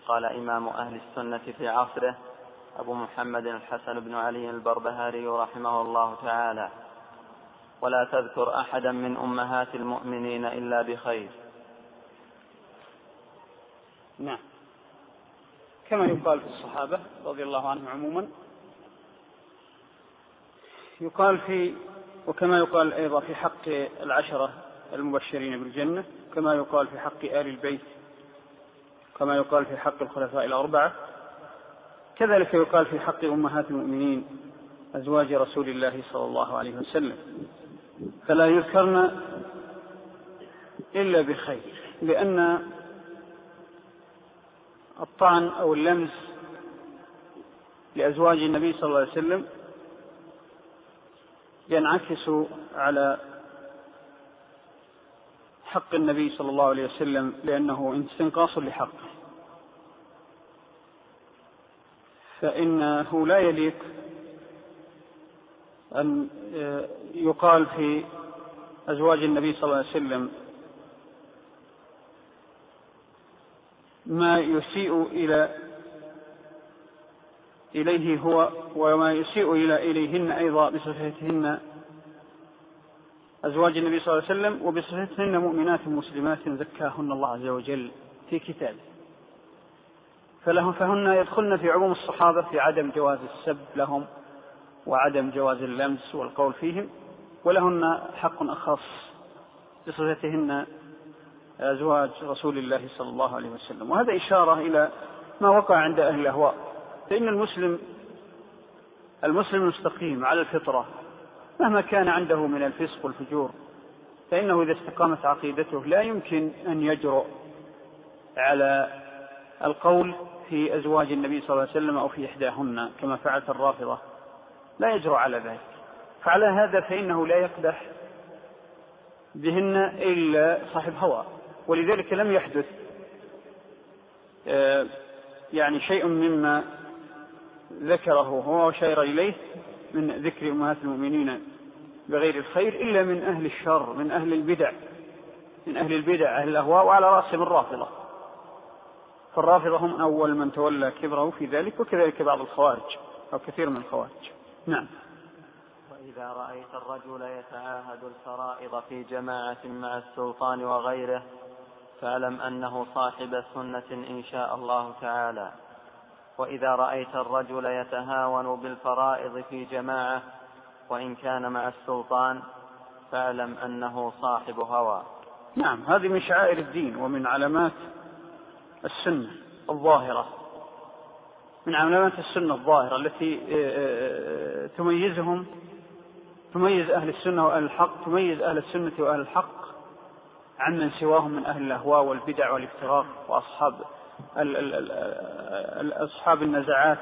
قال إمام أهل السنة في عصره أبو محمد الحسن بن علي البربهاري رحمه الله تعالى: ولا تذكر أحدا من أمهات المؤمنين إلا بخير. نعم، كما يقال في الصحابة رضي الله عنهم عموما، وكما يقال أيضا في حق العشرة المبشرين بالجنة، كما يقال في حق آل البيت، كما يقال في حق الخلفاء الأربعة، كذلك يقال في حق أمهات المؤمنين أزواج رسول الله صلى الله عليه وسلم، فلا يذكرن إلا بخير، لأن الطعن أو اللمس لأزواج النبي صلى الله عليه وسلم ينعكس على حق النبي صلى الله عليه وسلم، لأنه استنقاص لحقه، فإنه لا يليق أن يقال في أزواج النبي صلى الله عليه وسلم ما يسيء إليه هو وما يسيء إليهن أيضا بصفتهن أزواج النبي صلى الله عليه وسلم، وبصفتهن مؤمنات مسلمات زكاهن الله عز وجل في كتابه، فهن يدخلن في عموم الصحابة في عدم جواز السب لهم وعدم جواز اللمس والقول فيهم، ولهن حق أخص بصفتهن أزواج رسول الله صلى الله عليه وسلم. وهذا إشارة إلى ما وقع عند أهل الأهواء، فإن المسلم المستقيم على الفطرة مهما كان عنده من الفسق والفجور، فإنه إذا استقامت عقيدته لا يمكن أن يجرؤ على القول في أزواج النبي صلى الله عليه وسلم أو في إحداهن كما فعلت الرافضة، لا يجرؤ على ذلك. فعلى هذا فإنه لا يقدح بهن إلا صاحب هوى، ولذلك لم يحدث يعني شيء مما ذكره هو وشير إليه من ذكر أمهات المؤمنين بغير الخير إلا من أهل الشر، من أهل البدع أهل الأهواء، وعلى رأسهم الرافضة، فالرافضة هم أول من تولى كبره في ذلك، وكذلك بعض الخوارج أو كثير من الخوارج. نعم. وإذا رأيت الرجل يتعاهد الفرائض في جماعة مع السلطان وغيره فاعلم أنه صاحب سنة إن شاء الله تعالى. وإذا رأيت الرجل يتهاون بالفرائض في جماعة وإن كان مع السلطان فاعلم أنه صاحب هوى. نعم، هذه من شعائر الدين ومن علامات السنة الظاهرة، من علامات السنة الظاهرة التي تميز أهل السنة وأهل الحق، تميز أهل السنة وأهل الحق عمن سواهم من أهل الأهواء والبدع والافتراق وأصحاب النزاعات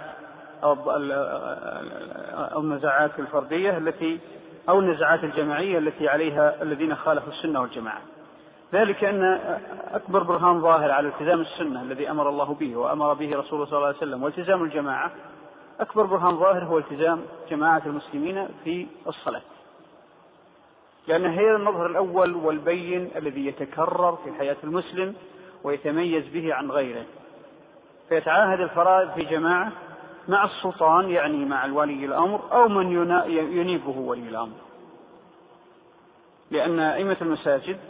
أو النزاعات الفردية أو النزاعات الجماعية التي عليها الذين خالفوا السنة والجماعة. ذلك أن أكبر برهان ظاهر على التزام السنة الذي أمر الله به وأمر به رسوله صلى الله عليه وسلم والتزام الجماعة، أكبر برهان ظاهر هو التزام جماعة المسلمين في الصلاة، لأن هي المظهر الأول والبين الذي يتكرر في حياة المسلم ويتميز به عن غيره، فيتعاهد الفرائض في جماعة مع السلطان، يعني مع الولي الأمر أو من ينيبه ولي الأمر، لأن أئمة المساجد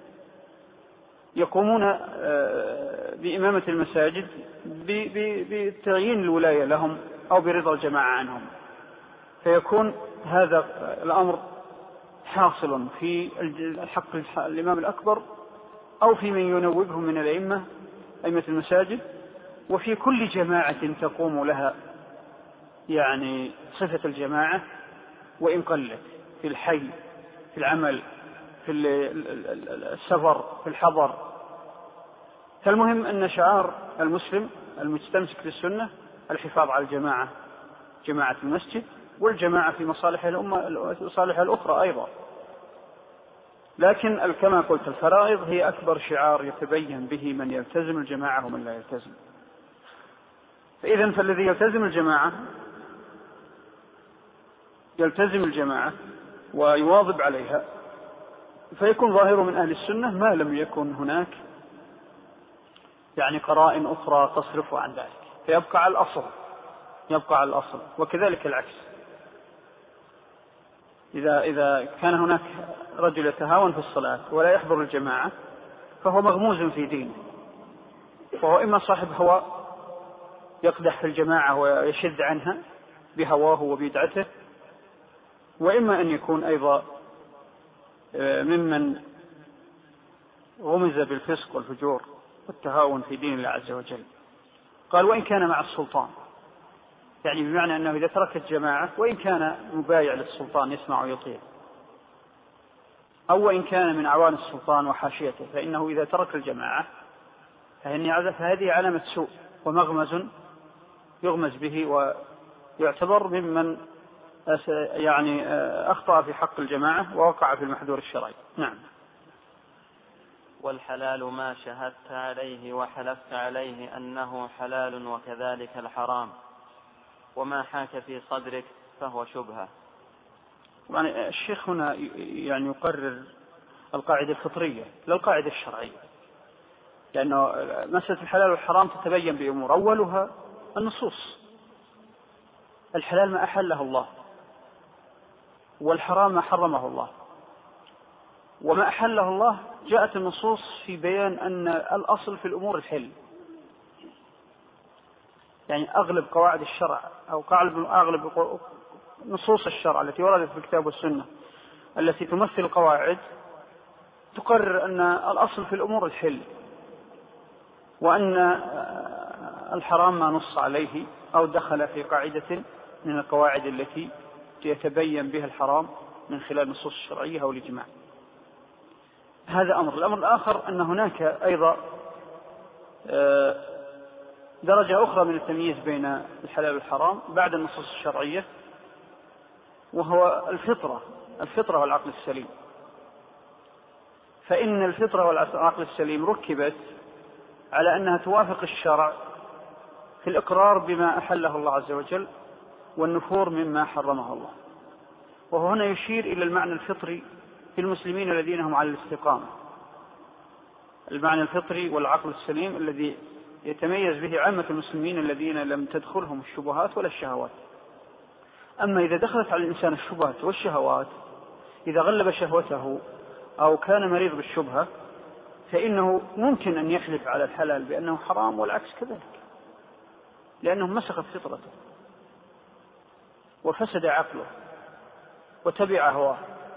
يقومون بإمامة المساجد بتعيين الولاية لهم أو برضا الجماعة عنهم، فيكون هذا الأمر حاصل في حق الإمام الأكبر أو في من ينوبهم من الأئمة أئمة المساجد، وفي كل جماعة تقوم لها يعني صفة الجماعة وإن قلت، في الحي، في العمل، في السفر، في الحضر. فالمهم أن شعار المسلم المستمسك بالسنة الحفاظ على الجماعة، جماعة المسجد، والجماعة في مصالح الأمة مصالح الأخرى أيضا. لكن كما قلت الفرائض هي أكبر شعار يتبين به من يلتزم الجماعة ومن لا يلتزم. فالذي يلتزم الجماعة ويواظب عليها فيكون ظاهر من أهل السنة، ما لم يكن هناك يعني قرائن أخرى تصرفه عن ذلك، فيبقى على الأصل، يبقى على الأصل. وكذلك العكس، إذا كان هناك رجل يتهاون في الصلاة ولا يحضر الجماعة فهو مغموز في دينه، فهو إما صاحب هوى يقدح في الجماعة ويشد عنها بهواه وبدعته، وإما أن يكون أيضا ممن غمز بالفسق والفجور والتهاون في دين الله عز وجل. قال وإن كان مع السلطان، يعني بمعنى أنه إذا ترك الجماعة وإن كان مبايع للسلطان يسمع ويطيع، أو وإن كان من أعوان السلطان وحاشيته، فإنه إذا ترك الجماعة فهذه علامة سوء ومغمز يغمز به، ويعتبر ممن يعني أخطأ في حق الجماعة ووقع في المحذور الشرعي. نعم. والحلال ما شهدت عليه وحلفت عليه أنه حلال، وكذلك الحرام، وما حاك في صدرك فهو شبهة. يعني الشيخ هنا يعني يقرر القاعدة الفطرية لا القاعدة الشرعية، لأنه مسألة الحلال والحرام تتبين بأمور، أولها النصوص. الحلال ما أحله الله، والحرام ما حرمه الله. وما أحله الله جاءت النصوص في بيان أن الأصل في الأمور الحل، يعني أغلب قواعد الشرع أو أغلب نصوص الشرع التي وردت في الكتاب والسنة التي تمثل القواعد تقرر أن الأصل في الأمور الحل، وأن الحرام ما نص عليه أو دخل في قاعدة من القواعد التي يتبين بها الحرام من خلال النصوص الشرعية أو الإجماع. هذا أمر. الأمر الآخر أن هناك أيضا درجة أخرى من التمييز بين الحلال والحرام بعد النصوص الشرعية، وهو الفطرة والعقل السليم. فإن الفطرة والعقل السليم ركبت على أنها توافق الشرع في الإقرار بما أحله الله عز وجل والنفور مما حرمه الله. وهو هنا يشير إلى المعنى الفطري في المسلمين الذين هم على الاستقامة، المعنى الفطري والعقل السليم الذي يتميز به عامة المسلمين الذين لم تدخلهم الشبهات ولا الشهوات. أما إذا دخلت على الإنسان الشبهات والشهوات، إذا غلب شهوته أو كان مريض بالشبهة، فإنه ممكن أن يحلف على الحلال بأنه حرام، والعكس كذلك، لأنه مسخت فطرته وفسد عقله وتبع هواه.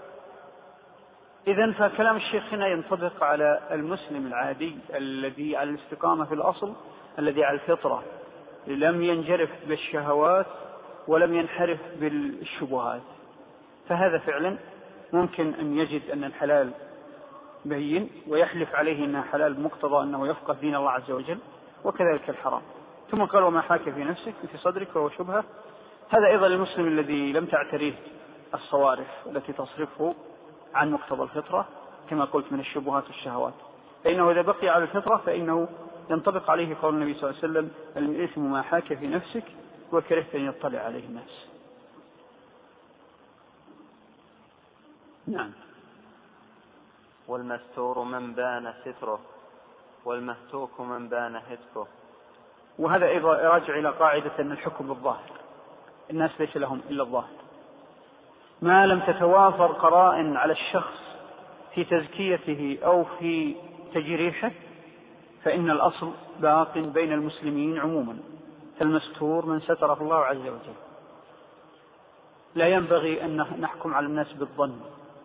إذن فكلام الشيخ هنا ينطبق على المسلم العادي الذي على الاستقامة في الأصل، الذي على الفطرة، لم ينجرف بالشهوات ولم ينحرف بالشبهات. فهذا فعلا ممكن أن يجد أن الحلال بين ويحلف عليه أنه حلال بمقتضى أنه يفقه دين الله عز وجل، وكذلك الحرام. ثم قال وما حاك في نفسك في صدرك وهو شبهة. هذا أيضا المسلم الذي لم تعتريه الصوارف التي تصرفه عن مقتضى الفطرة كما قلت من الشبهات والشهوات، فإنه إذا بقي على الفطرة فإنه ينطبق عليه قول النبي صلى الله عليه وسلم الإثم ما حاك في نفسك وكرهت أن يطلع عليه الناس. نعم. والمستور من بان ستره، والمهتوك من بان هتكه. وهذا أيضا راجع إلى قاعدة أن الحكم بالظاهر، الناس ليس لهم إلا الظاهر. ما لم تتوافر قرائن على الشخص في تزكيته أو في تجريحه فإن الأصل باق بين المسلمين عموما، فالمستور من ستره الله عز وجل. لا ينبغي أن نحكم على الناس بالظن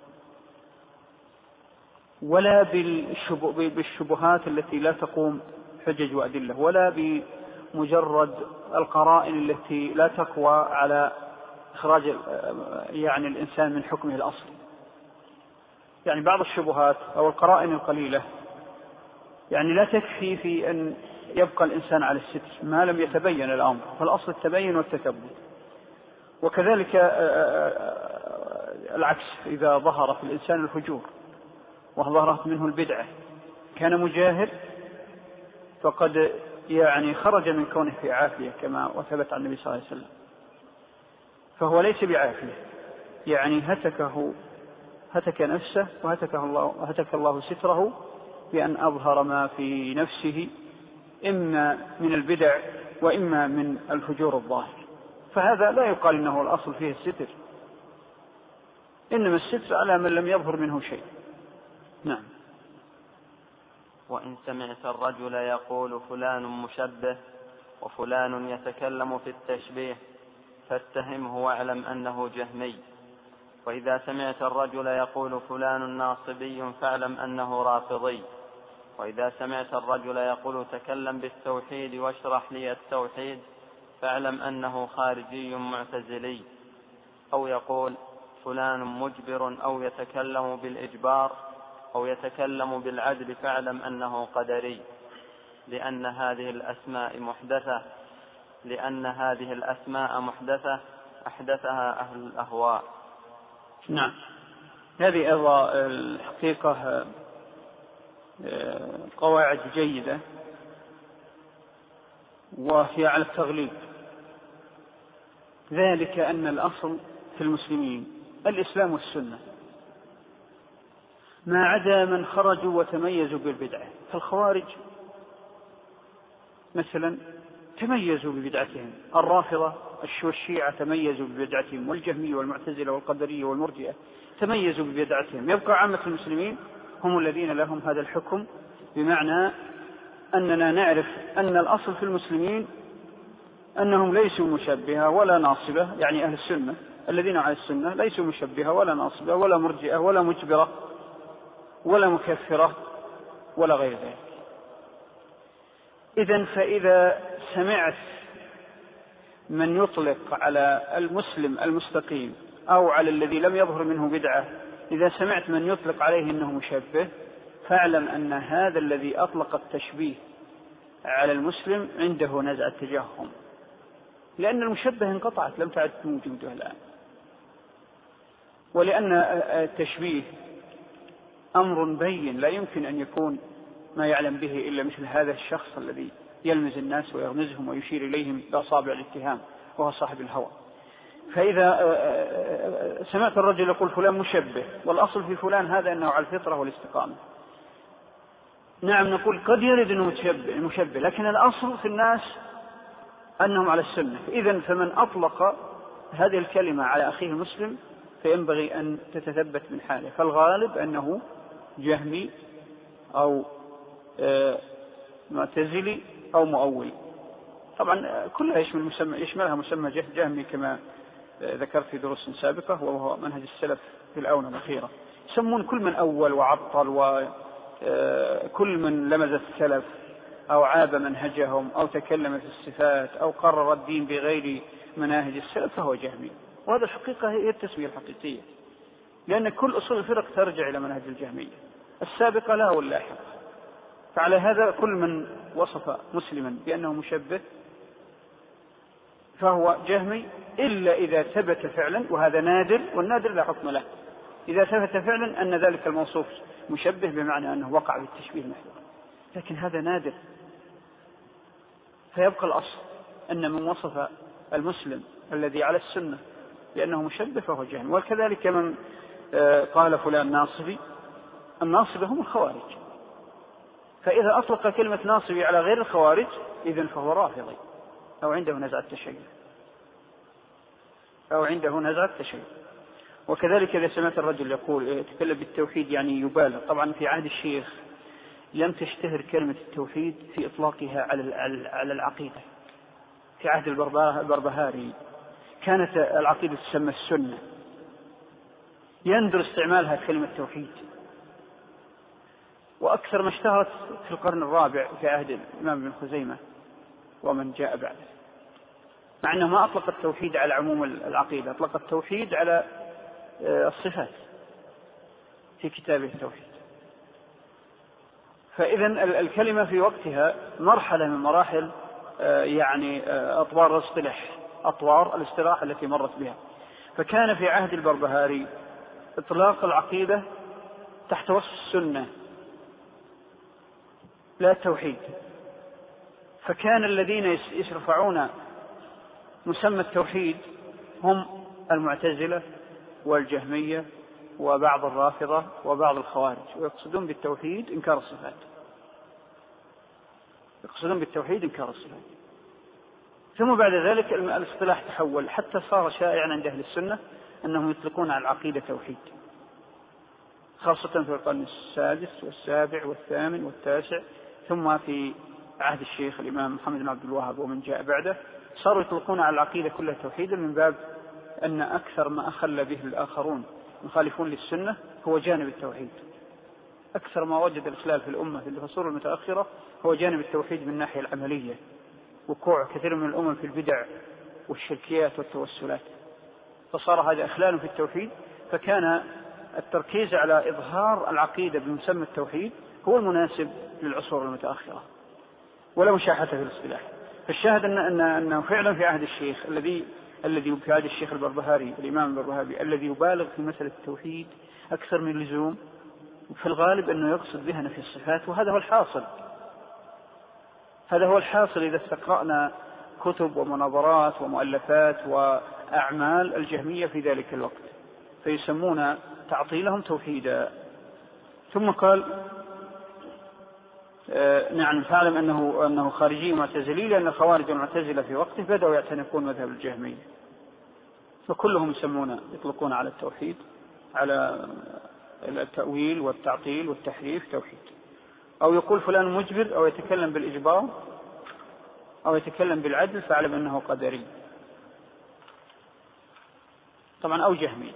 ولا بالشبهات التي لا تقوم حجج وأدلة، ولا بمجرد القرائن التي لا تقوى على إخراج يعني الإنسان من حكمه الأصلي. يعني بعض الشبهات أو القرائن القليلة يعني لا تكفي في أن يبقى الإنسان على الستر ما لم يتبين الأمر، فالأصل التبين والتثبت. وكذلك العكس، إذا ظهر في الإنسان الفجور وظهرت منه البدعة كان مجاهر فقد يعني خرج من كونه في عافية كما وثبت عن النبي صلى الله عليه وسلم، فهو ليس بعافية، يعني هتك نفسه وهتك الله ستره بأن أظهر ما في نفسه إما من البدع وإما من الفجور الظاهر، فهذا لا يقال إنه الأصل فيه الستر، إنما الستر على من لم يظهر منه شيء. نعم. وإن سمعت الرجل يقول فلان مشبه وفلان يتكلم في التشبيه فاتهمه واعلم أنه جهمي. وإذا سمعت الرجل يقول فلان ناصبي فاعلم أنه رافضي. وإذا سمعت الرجل يقول تكلم بالتوحيد واشرح لي التوحيد فاعلم أنه خارجي معتزلي. أو يقول فلان مجبر أو يتكلم بالإجبار أو يتكلم بالعدل فاعلم أنه قدري، لأن هذه الأسماء محدثة أحدثها أهل الأهواء. نعم. هذه أيضا الحقيقة قواعد جيدة وهي على التغليب، ذلك أن الأصل في المسلمين الإسلام والسنة، ما عدا من خرجوا وتميزوا بالبدعة. فالخوارج مثلا تميزوا ببدعتهم، الرافضة والشيعة تميزوا ببدعتهم، والجهمية والمعتزلة والقدرية والمرجئة تميزوا ببدعتهم. يبقى عامة المسلمين هم الذين لهم هذا الحكم، بمعنى أننا نعرف أن الأصل في المسلمين أنهم ليسوا مشبهة ولا ناصبة، يعني أهل السنة الذين على السنة ليسوا مشبهة ولا ناصبة ولا مرجئة ولا مجبرة ولا مكفرة ولا غير ذلك. إذن فإذا سمعت من يطلق على المسلم المستقيم أو على الذي لم يظهر منه بدعة، إذا سمعت من يطلق عليه أنه مشبه، فاعلم أن هذا الذي أطلق التشبيه على المسلم عنده نزع التجهم، لأن المشبه انقطعت لم تعد موجودة الآن، ولأن التشبيه أمر بين لا يمكن أن يكون ما يعلم به إلا مثل هذا الشخص الذي يلمز الناس ويغمزهم ويشير إليهم بأصابع الاتهام وهو صاحب الهوى. فإذا سمعت الرجل يقول فلان مشبه والأصل في فلان هذا أنه على الفطرة والاستقامة، نعم نقول قد يرد أنه مشبه، لكن الأصل في الناس أنهم على السنة. إذن فمن أطلق هذه الكلمة على أخيه المسلم فينبغي أن تتثبت من حاله، فالغالب أنه جهمي أو معتزلي أو مؤولي. طبعا كلها يشملها مسمى جهمي كما ذكرت في دروس سابقة، وهو منهج السلف في الآونة الأخيرة. يسمون كل من أول وعطل وكل من لمز السلف أو عاب منهجهم أو تكلم في الصفات أو قرر الدين بغير مناهج السلف فهو جهمي. وهذا الحقيقة هي التسمية الحقيقية، لأن كل أصول الفرق ترجع إلى منهج الجهمية السابقة لا واللاحقة. فعلى هذا كل من وصف مسلما بأنه مشبه فهو جهمي، إلا إذا ثبت فعلا، وهذا نادر، والنادر لا حكم له، إذا ثبت فعلا أن ذلك الموصوف مشبه بمعنى أنه وقع بالتشبيه المحض، لكن هذا نادر. فيبقى الأصل أن من وصف المسلم الذي على السنة لأنه مشبه فهو جهمي. وكذلك من قال فلان ناصبي، الناصبة هم الخوارج، فإذا أطلق كلمة ناصبي على غير الخوارج إذن فهو رافضي أو عنده نزعة تشيع وكذلك إذا سمعت الرجل يقول يتكلم بالتوحيد يعني يبالغ. طبعا في عهد الشيخ لم تشتهر كلمة التوحيد في إطلاقها على العقيدة. في عهد البربهاري كانت العقيدة تسمى السنة، يندر استعمالها كلمة توحيد، وأكثر ما اشتهرت في القرن الرابع في عهد الإمام ابن خزيمة ومن جاء بعده، مع أنه ما أطلق التوحيد على عموم العقيدة، أطلق التوحيد على الصفات في كتابه التوحيد. فإذن الكلمة في وقتها مرحلة من مراحل يعني أطوار الاصطلاح التي مرت بها. فكان في عهد البربهاري إطلاق العقيدة تحت وصف السنة لا التوحيد، فكان الذين يرفعون مسمى التوحيد هم المعتزلة والجهمية وبعض الرافضة وبعض الخوارج، ويقصدون بالتوحيد إنكار الصفات. يقصدون بالتوحيد إنكار الصفات. ثم بعد ذلك الاصطلاح تحول حتى صار شائعا عند أهل السنة أنهم يطلقون على العقيدة توحيد، خاصة في القرن السادس والسابع والثامن والتاسع، ثم في عهد الشيخ الإمام محمد بن عبد الوهاب ومن جاء بعده صاروا يطلقون على العقيدة كلها توحيدا، من باب أن أكثر ما أخل به الآخرون مخالفون للسنة هو جانب التوحيد. أكثر ما وجد الإخلال في الأمة في العصور المتأخرة هو جانب التوحيد من الناحية العملية، وقوع كثير من الأمم في البدع والشركيات والتوسلات، فصار هذا إخلال في التوحيد، فكان التركيز على إظهار العقيدة بمسمى التوحيد هو المناسب للعصور المتأخرة ولا مشاحة في الاصطلاح. فالشاهد أنه فعلا في عهد الشيخ الذي في عهد الشيخ البربهاري الإمام البربهاري الذي يبالغ في مسألة التوحيد أكثر من اللزوم، في الغالب أنه يقصد بها نفي الصفات، وهذا هو الحاصل. هذا هو الحاصل إذا استقرأنا كتب ومناظرات ومؤلفات وأعمال الجهمية في ذلك الوقت، فيسمون تعطيلهم توحيدا. ثم قال نعم فاعلم أنه خارجي معتزلي، لأن الخوارج والمعتزلة في وقته بدأوا يعتنقون مذهب الجهمية، فكلهم يطلقون على التوحيد، على التأويل والتعطيل والتحريف توحيد. أو يقول فلان مجبر، أو يتكلم بالإجبار، أو يتكلم بالعدل، فاعلم أنه قدري. طبعا أو جهمي،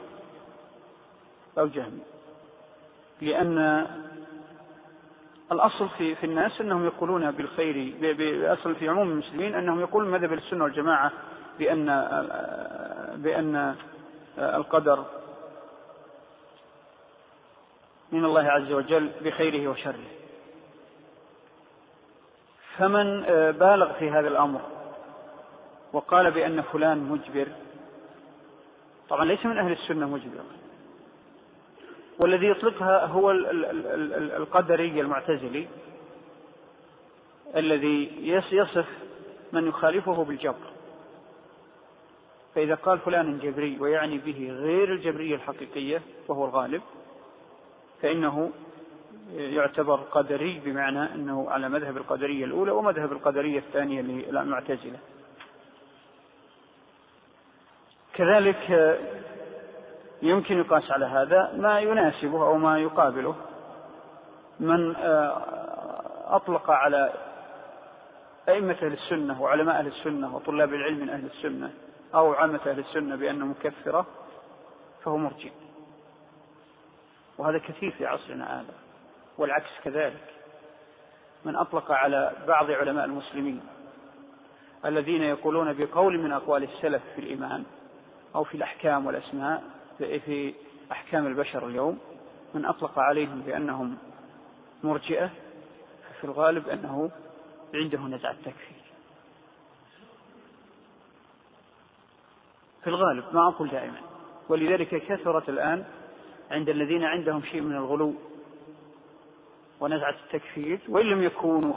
لأن الأصل في الناس أنهم يقولون بالخير، بأصل في عموم المسلمين أنهم يقولون مذهب السنة والجماعة بأن القدر من الله عز وجل بخيره وشره. فمن بالغ في هذا الأمر وقال بأن فلان مجبر، طبعا ليس من أهل السنة مجبر، والذي يطلقها هو القدري المعتزلي الذي يصف من يخالفه بالجبر. فإذا قال فلان جبري ويعني به غير الجبرية الحقيقية وهو الغالب، فإنه يعتبر قدري، بمعنى أنه على مذهب القدرية الأولى ومذهب القدرية الثانية للمعتزلة. كذلك يمكن يقاس على هذا ما يناسبه أو ما يقابله من أطلق على أئمة أهل السنة وعلماء أهل السنة وطلاب العلم من أهل السنة أو عامة أهل السنة بأنه مكفرة، فهو مرجئ، وهذا كثير في عصرنا هذا. والعكس كذلك، من أطلق على بعض علماء المسلمين الذين يقولون بقول من أقوال السلف في الإيمان أو في الأحكام والأسماء في أحكام البشر اليوم، من أطلق عليهم بأنهم مرجئة، ففي الغالب أنه عنده نزعة تكفير، في الغالب، ما أقول دائما. ولذلك كثرت الآن عند الذين عندهم شيء من الغلو ونزعة التكفير، وإن لم يكونوا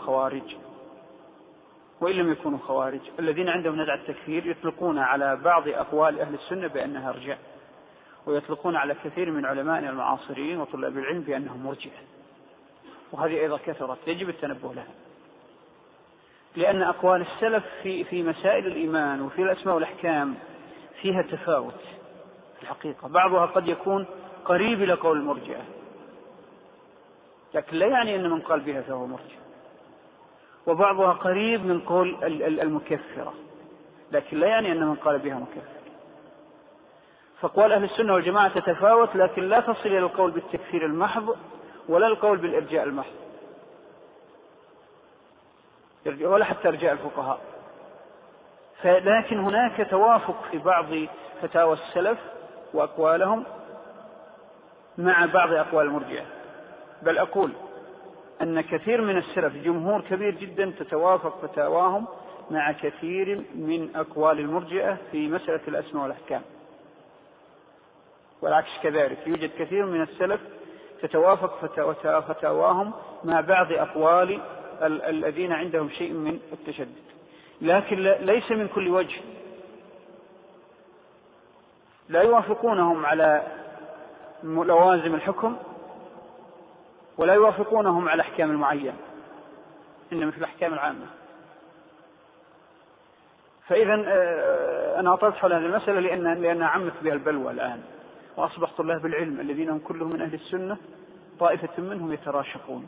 خوارج، الذين عندهم نزعة التكفير يطلقون على بعض أقوال أهل السنة بأنها رجاء، ويطلقون على كثير من علمائنا المعاصرين وطلاب العلم بأنهم مرجئة، وهذه أيضا كثرت، يجب التنبه لها، لأن أقوال السلف في مسائل الإيمان وفي الأسماء والأحكام فيها تفاوت في الحقيقة. بعضها قد يكون قريب إلى قول المرجئة، لكن لا يعني أن من قال بها فهو مرجئ، وبعضها قريب من قول المكفرة، لكن لا يعني أن من قال بها مكفر. فأقوال أهل السنة والجماعة تتفاوت، لكن لا تصل إلى القول بالتكفير المحض ولا القول بالإرجاء المحض، ولا حتى إرجاء الفقهاء. لكن هناك توافق في بعض فتاوى السلف وأقوالهم مع بعض أقوال المرجئة، بل أقول أن كثير من السلف، جمهور كبير جدا، تتوافق فتاواهم مع كثير من أقوال المرجئة في مسألة الأسماء والأحكام، والعكس كذلك، يوجد كثير من السلف تتوافق فتاواهم مع بعض أقوال الذين عندهم شيء من التشدد، لكن ليس من كل وجه، لا يوافقونهم على لوازم الحكم ولا يوافقونهم على أحكام المعين، إنما في الأحكام العامة. فإذا أنا أطلت حول هذه المسألة لأنها عمت بها البلوى الآن، وأصبح طلاب العلم الذين هم كلهم من أهل السنة طائفة منهم يتراشقون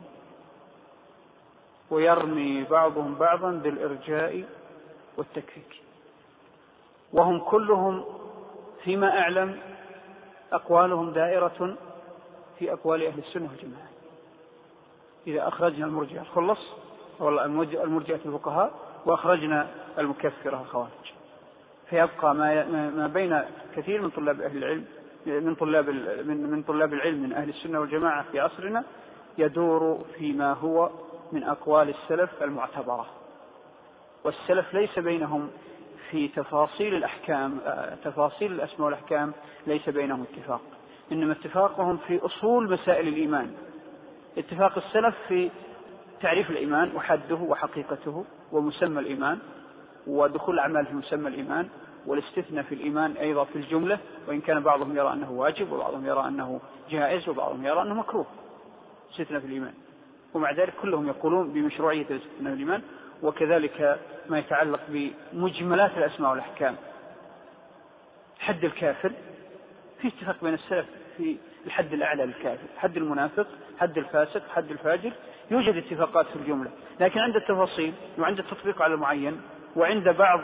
ويرمي بعضهم بعضا بالإرجاء والتكفيك، وهم كلهم فيما أعلم أقوالهم دائرة في أقوال أهل السنة والجماعة. إذا أخرجنا المرجئة الخلص والله المرجئة الفقهاء وأخرجنا المكفرة الخوارج، فيبقى ما بين كثير من طلاب أهل العلم من طلاب العلم من أهل السنة والجماعة في عصرنا يدور فيما هو من أقوال السلف المعتبرة. والسلف ليس بينهم في تفاصيل الأحكام، تفاصيل الأسماء والأحكام ليس بينهم اتفاق، إنما اتفاقهم في أصول مسائل الإيمان. اتفاق السلف في تعريف الإيمان وحده وحقيقته ومسمى الإيمان ودخول الأعمال في مسمى الإيمان والاستثناء في الإيمان أيضا في الجملة، وإن كان بعضهم يرى أنه واجب وبعضهم يرى أنه جائز وبعضهم يرى أنه مكروه الاستثناء في الإيمان، ومع ذلك كلهم يقولون بمشروعية الاستثناء في الإيمان. وكذلك ما يتعلق بمجملات الأسماء والأحكام، حد الكافر في اتفاق بين السلف في الحد الأعلى للكافر، حد المنافق، حد الفاسق، حد الفاجر، يوجد اتفاقات في الجملة، لكن عند التفاصيل وعند التطبيق على المعين وعند بعض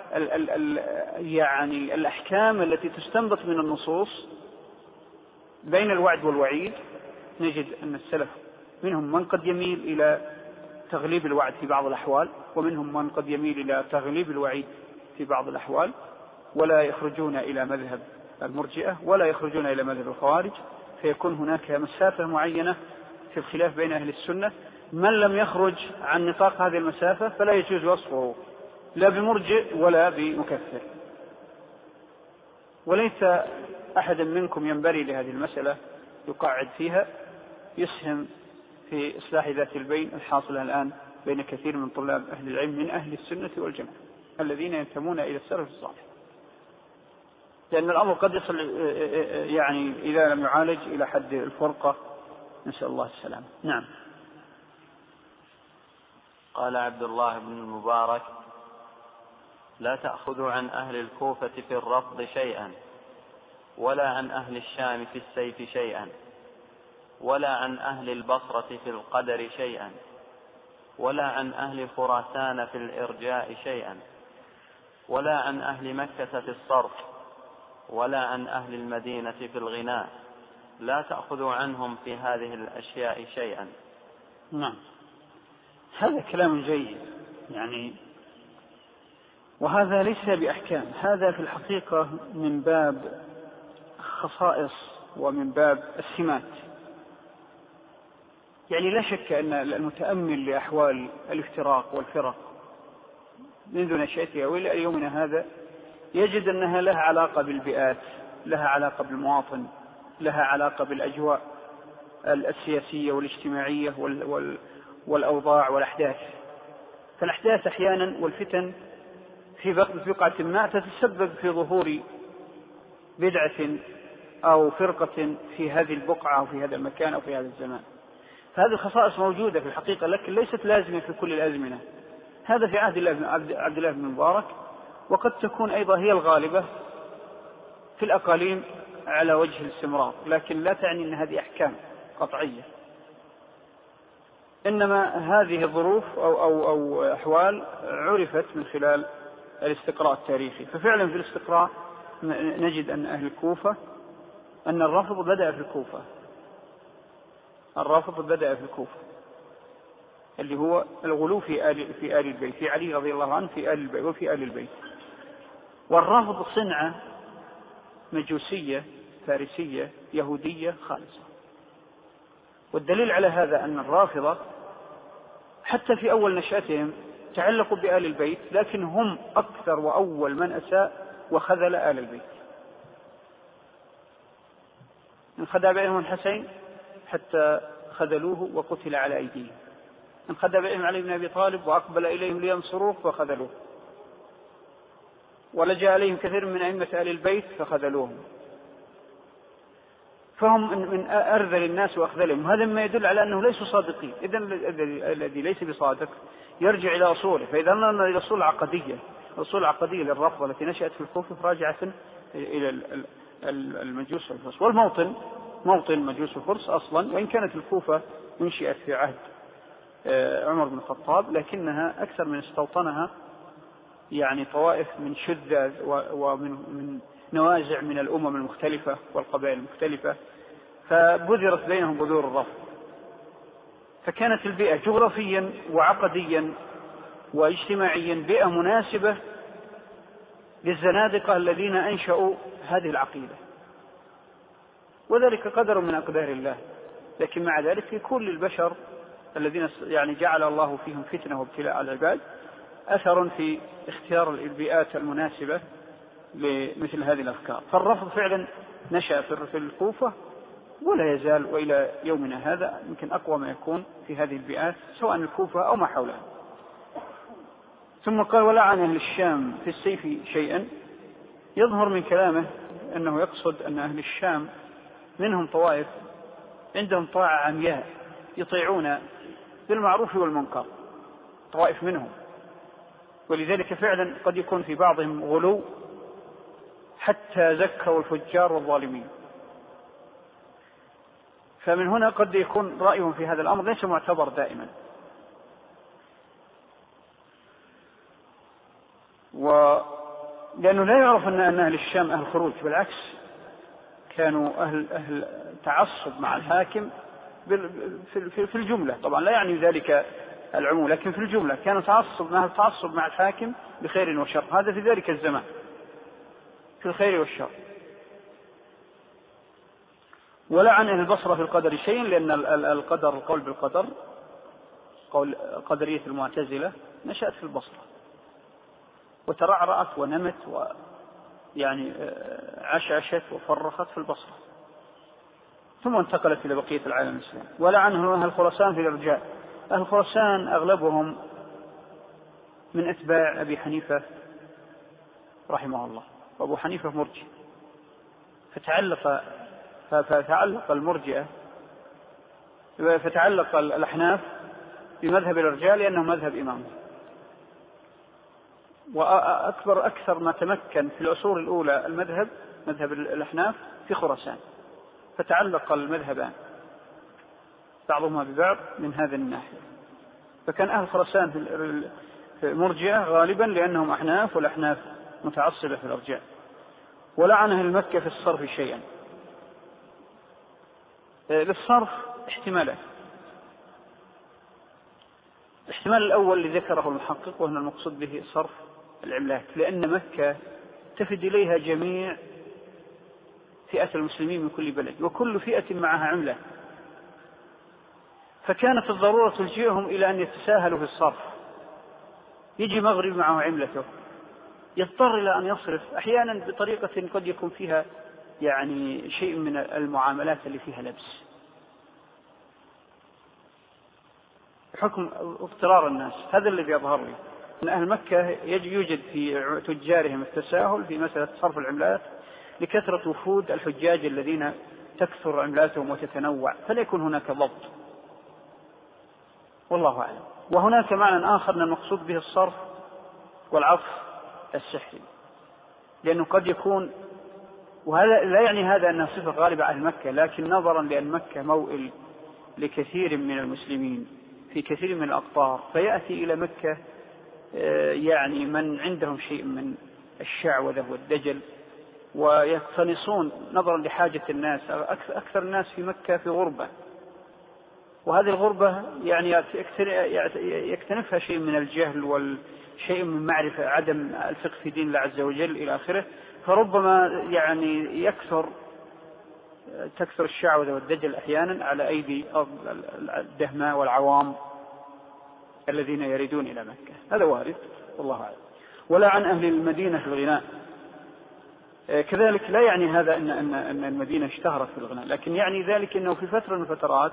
يعني الأحكام التي تستنبط من النصوص بين الوعد والوعيد، نجد أن السلف منهم من قد يميل إلى تغليب الوعد في بعض الأحوال، ومنهم من قد يميل إلى تغليب الوعيد في بعض الأحوال، ولا يخرجون إلى مذهب المرجئة ولا يخرجون إلى مذهب الخوارج، فيكون هناك مسافة معينة في الخلاف بين أهل السنة. من لم يخرج عن نطاق هذه المسافة فلا يجوز وصفه لا بمرجئ ولا بمكفر. وليس أحد منكم ينبغي لهذه المسألة يقعد فيها، يسهم في إصلاح ذات البين الحاصلة الآن بين كثير من طلاب أهل العلم من أهل السنة والجماعة الذين ينتمون إلى السلف الصالح، لأن الأمر قد يصل يعني إذا لم يعالج إلى حد الفرقة، نسأل الله السلام. نعم. قال عبد الله بن المبارك: لا تأخذوا عن أهل الكوفة في الرفض شيئا، ولا عن أهل الشام في السيف شيئا، ولا عن أهل البصرة في القدر شيئا، ولا عن أهل خراسان في الإرجاء شيئا، ولا عن أهل مكة في الصرف، ولا عن أهل المدينة في الغناء. لا تأخذوا عنهم في هذه الأشياء شيئا. نعم، هذا كلام جيد يعني، وهذا ليس بأحكام، هذا في الحقيقة من باب خصائص ومن باب السمات. يعني لا شك أن المتأمل لأحوال الافتراق والفرق منذ نشأتها وإلى يومنا هذا يجد أنها لها علاقة بالبيئات، لها علاقة بالمواطن، لها علاقة بالأجواء السياسية والاجتماعية والأوضاع والأحداث. فالأحداث أحيانا والفتن في بقعة ما تتسبب في ظهور بدعة أو فرقة في هذه البقعة أو في هذا المكان أو في هذا الزمان. فهذه الخصائص موجودة في الحقيقة، لكن ليست لازمة في كل الأزمنة. هذا في عهد عبد الله بن مبارك، وقد تكون أيضا هي الغالبة في الأقاليم على وجه الاستمرار، لكن لا تعني أن هذه أحكام قطعية، إنما هذه الظروف أو أحوال عرفت من خلال الاستقراء التاريخي. ففعلا في الاستقراء نجد أن أهل الكوفة أن الرفض بدأ في الكوفة، الرفض بدأ في الكوفة اللي هو الغلو في آل البيت، في علي رضي الله عنه في آل البيت وفي آل البيت. والرفض صنعة مجوسية فارسية يهودية خالصة. والدليل على هذا أن الرافضة حتى في أول نشأتهم تعلقوا بآل البيت، لكن هم أكثر وأول من أساء وخذل آل البيت. انخدع بهم الحسين حتى خذلوه وقتل على أيديهم، انخدع بهم علي بن أبي طالب وأقبل إليهم لينصروه فخذلوه، ولجأ عليهم كثير من أئمة آل البيت فخذلوهم. فهم من أرذل الناس وأخذلهم، وهذا ما يدل على أنه ليسوا صادقين. إذن الذي ليس بصادق يرجع إلى أصوله. فإذا نظرنا إلى الأصول العقدية، الأصول العقدية للرفض التي نشأت في الكوفة راجعة إلى المجوس والفرس. والموطن موطن مجوس الفرس أصلا، وإن كانت الكوفة انشئت في عهد عمر بن الخطاب، لكنها أكثر من استوطنها يعني طوائف من شذاذ ومن نوازع من الأمم المختلفة والقبائل المختلفة، فبذرت بينهم بذور الرفض. فكانت البيئة جغرافيا وعقديا واجتماعيا بيئة مناسبة للزنادقة الذين أنشأوا هذه العقيدة، وذلك قدر من أقدار الله. لكن مع ذلك في كل البشر الذين يعني جعل الله فيهم فتنة وابتلاء العباد أثر في اختيار البيئات المناسبة لمثل هذه الأفكار. فالرفض فعلا نشأ في الكوفة ولا يزال، وإلى يومنا هذا يمكن أقوى ما يكون في هذه البيئات سواء الكوفة أو ما حولها. ثم قال: ولعن أهل الشام في السيف شيئا. يظهر من كلامه أنه يقصد أن أهل الشام منهم طوائف عندهم طاعة عمياء يطيعون بالمعروف والمنكر، طوائف منهم، ولذلك فعلا قد يكون في بعضهم غلو حتى زكوا الفجار والظالمين. فمن هنا قد يكون رأيهم في هذا الأمر ليس معتبر دائما. لأنه لا يعرف أن أهل الشام أهل خروج، بالعكس كانوا أهل تعصب مع الحاكم في الجملة. طبعا لا يعني ذلك العموم، لكن في الجملة كانوا تعصب مع الحاكم بخير وشر. هذا في ذلك الزمان في الخير والشر. ولعن أهل البصرة في القدر شيء، لأن القول بالقدر، قول قدرية المعتزلة، نشأت في البصرة وترعرعت ونمت ويعني عشعشت وفرخت في البصرة، ثم انتقلت إلى بقية العالم الإسلامي. ولعنه أهل خراسان في الإرجاء. أهل خراسان أغلبهم من أتباع أبي حنيفة رحمه الله، وأبو حنيفة مرجئ، فتعلق المرجئة فتعلق الأحناف بمذهب الإرجاء لأنه مذهب إمامه. وأكثر ما تمكن في العصور الأولى مذهب الأحناف في خراسان، فتعلق المذهبان بعضهما ببعض من هذا الناحية. فكان أهل خراسان في مرجئة غالبا لأنهم أحناف، والأحناف متعصبة في الإرجاء. ولعن أهل مكة في الصرف شيئا. للصرف احتمالات. الاحتمال الأول اللي ذكره المحقق، وهنا المقصود به صرف العملات، لأن مكة تفد إليها جميع فئة المسلمين من كل بلد، وكل فئة معها عملة، فكانت الضرورة تلجئهم إلى أن يتساهلوا في الصرف. يجي مغرب معه عملته، يضطر إلى أن يصرف أحيانا بطريقة قد يكون فيها يعني شيء من المعاملات اللي فيها لبس، بحكم اضطرار الناس. هذا الذي يظهر لي أن أهل مكة يوجد في تجارهم التساهل في مسألة صرف العملات لكثرة وفود الحجاج الذين تكثر عملاتهم وتتنوع، فلا يكون هناك ضبط، والله أعلم. وهناك معنى آخر أن المقصود به الصرف والعطف السحري، لأنه قد يكون، وهذا لا يعني هذا أنها صفة غالبة على مكة، لكن نظرا لأن مكة موئل لكثير من المسلمين في كثير من الأقطار، فيأتي إلى مكة يعني من عندهم شيء من الشعوذة والدجل، ويقتنصون نظرا لحاجة الناس. أكثر الناس في مكة في غربة، وهذه الغربة يعني يكتنفها شيء من الجهل والشيء من معرفة عدم الفقه في دين الله عز وجل إلى آخره، فربما يعني تكثر الشعوذة والدجل أحيانا على أيدي الدهماء والعوام الذين يريدون إلى مكة. هذا وارد والله أعلم. ولا عن أهل المدينة في الغناء. كذلك لا يعني هذا أن المدينة اشتهرت في الغناء، لكن يعني ذلك أنه في فترة من الفترات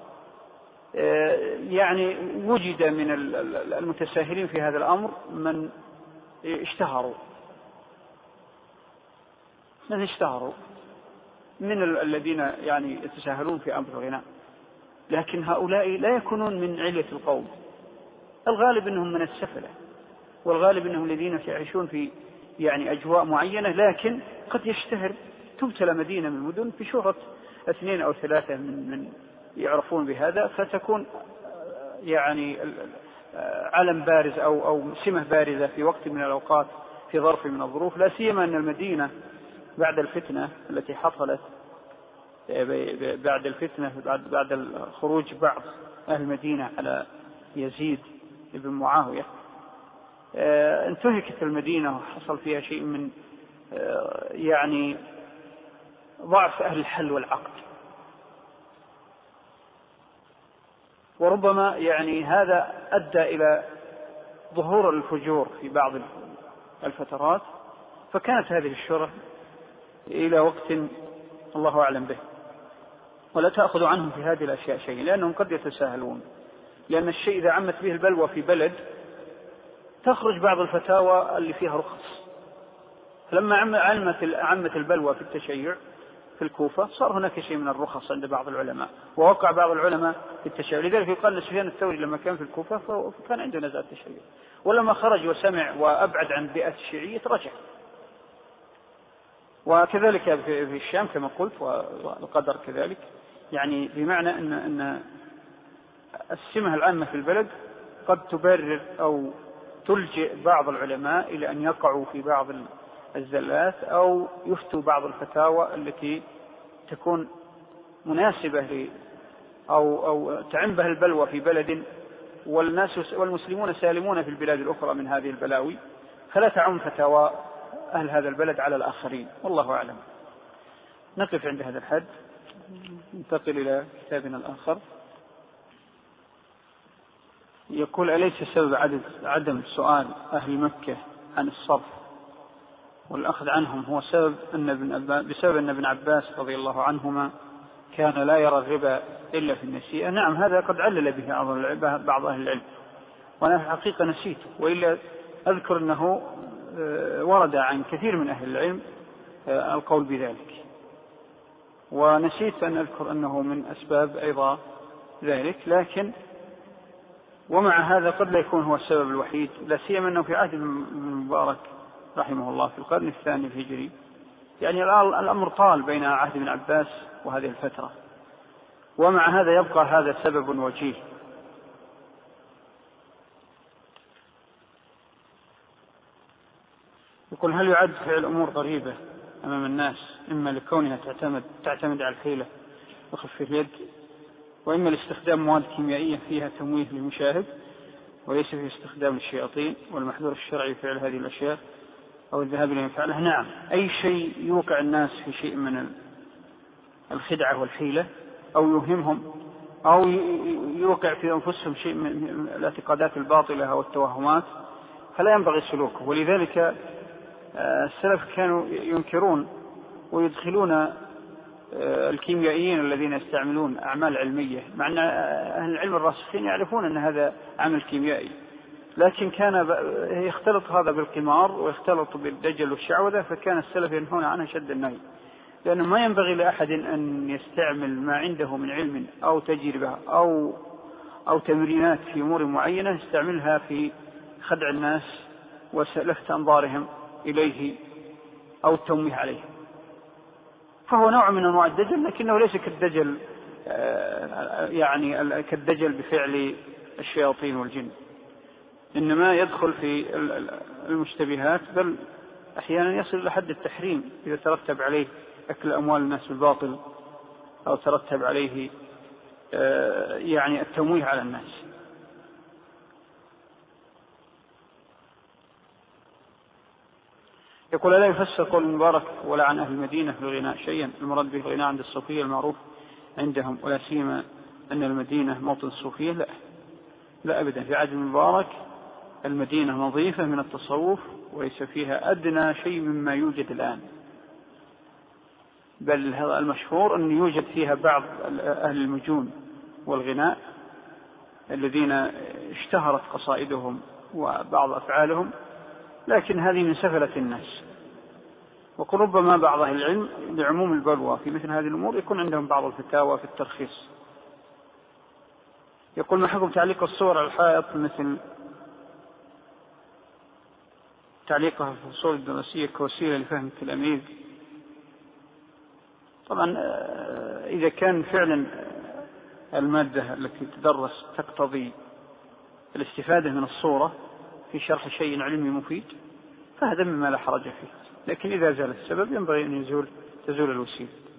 يعني وجد من المتساهلين في هذا الأمر من اشتهروا من الذين يعني يتساهلون في أمر الغناء، لكن هؤلاء لا يكونون من علية القوم، الغالب أنهم من السفلة، والغالب أنهم الذين يعيشون في يعني أجواء معينة، لكن قد يشتهر تبتلى مدينة من المدن بشهرة 2 أو 3 من يعرفون بهذا، فتكون يعني علم بارز أو سمة بارزة في وقت من الأوقات في ظرف من الظروف، لا سيما أن المدينة بعد الفتنة التي حصلت بعد الفتنة بعد خروج بعض أهل المدينة على يزيد بن معاوية، انتهكت المدينة وحصل فيها شيء من يعني ضعف أهل الحل والعقد، وربما يعني هذا أدى إلى ظهور الفجور في بعض الفترات، فكانت هذه الشرة إلى وقت الله أعلم به، ولا تأخذ عنهم في هذه الأشياء شيء، لأنهم قد يتساهلون، لأن الشيء إذا عمت به البلوى في بلد تخرج بعض الفتاوى اللي فيها رخص، فلما عمت البلوى في التشيع في الكوفة صار هناك شيء من الرخص عند بعض العلماء، ووقع بعض العلماء في التشيع، لذلك يقال سفيان الثوري لما كان في الكوفة فكان عنده نزاع التشيع، ولما خرج وسمع وأبعد عن بيئة الشيعية رجع. وكذلك في الشام كما قلت، والقدر كذلك، يعني بمعنى أن السمة العامة في البلد قد تبرر أو تلجئ بعض العلماء إلى أن يقعوا في بعض الزلات أو يفتوا بعض الفتاوى التي تكون مناسبة أو تعم بها البلوى في بلد والناس والمسلمون سالمون في البلاد الأخرى من هذه البلاوي، فلا تعم فتاوى أهل هذا البلد على الآخرين، والله أعلم. نقف عند هذا الحد، ننتقل إلى كتابنا الآخر. يقول: أليس سبب عدم سؤال أهل مكة عن الصرف والأخذ عنهم هو بسبب أن ابن عباس رضي الله عنهما كان لا يرى الربا إلا في النسيئة؟ نعم، هذا قد علل به بعض أهل العلم، وأنا في الحقيقة نسيته، وإلا أذكر أنه ورد عن كثير من أهل العلم القول بذلك، ونسيت أن أذكر أنه من أسباب أيضا ذلك، لكن ومع هذا قد لا يكون هو السبب الوحيد، لا سيما أنه في عهد ابن مبارك رحمه الله في القرن الثاني الهجري، يعني الأمر طال بين عهد ابن عباس وهذه الفترة، ومع هذا يبقى هذا سبب وجيه. يقول: هل يعد فعل أمور غريبة أمام الناس إما لكونها تعتمد على الحيلة وخف اليد، وإما لاستخدام مواد كيميائية فيها تمويه للمشاهد وليس فيه استخدام الشياطين، والمحظور الشرعي فعل هذه الأشياء أو الذهاب إلى فعلها؟ نعم، أي شيء يوقع الناس في شيء من الخدعة والحيلة أو يوهمهم أو يوقع في أنفسهم شيء من الاعتقادات الباطلة أو التوهمات فلا ينبغي سلوكه. ولذلك السلف كانوا ينكرون ويدخلون الكيميائيين الذين يستعملون أعمال علمية، مع أن أهل العلم الراسخين يعرفون أن هذا عمل كيميائي، لكن كان يختلط هذا بالقمار ويختلط بالدجل والشعوذة، فكان السلف ينهون عنه شد النهي، لأنه ما ينبغي لأحد أن يستعمل ما عنده من علم أو تجربة أو تمرينات في أمور معينة يستعملها في خدع الناس ولفت أنظارهم إليه أو التمويه عليه، فهو نوع من أنواع الدجل، لكنه ليس كالدجل يعني كالدجل بفعل الشياطين والجن، إنما يدخل في المشتبهات، بل أحيانا يصل إلى حد التحريم إذا ترتب عليه أكل أموال الناس بالباطل أو ترتب عليه يعني التمويه على الناس. يقول: لا يفسر قول المبارك ولا عن أهل المدينة في الغناء شيئا، المراد به الغناء عند الصوفية المعروف عندهم، ولا سيما أن المدينة موطن الصوفية؟ لا أبدا، في عهد المبارك المدينة نظيفة من التصوف وليس فيها أدنى شيء مما يوجد الآن، بل هذا المشهور أن يوجد فيها بعض أهل المجون والغناء الذين اشتهرت قصائدهم وبعض أفعالهم، لكن هذه من سفلة الناس، وقل ربما بعض أهل العلم لعموم البلوى في مثل هذه الأمور يكون عندهم بعض الفتاوى في الترخيص. يقول: ما حكم تعليق الصور على الحائط مثل تعليقها في الفصول الدراسية كوسيلة لفهم التلاميذ؟ طبعا إذا كان فعلا المادة التي تدرس تقتضي الاستفادة من الصورة في شرح شيء علمي مفيد فهذا مما لا حرج فيه، لكن إذا زال السبب ينبغي أن تزول الوسيلة.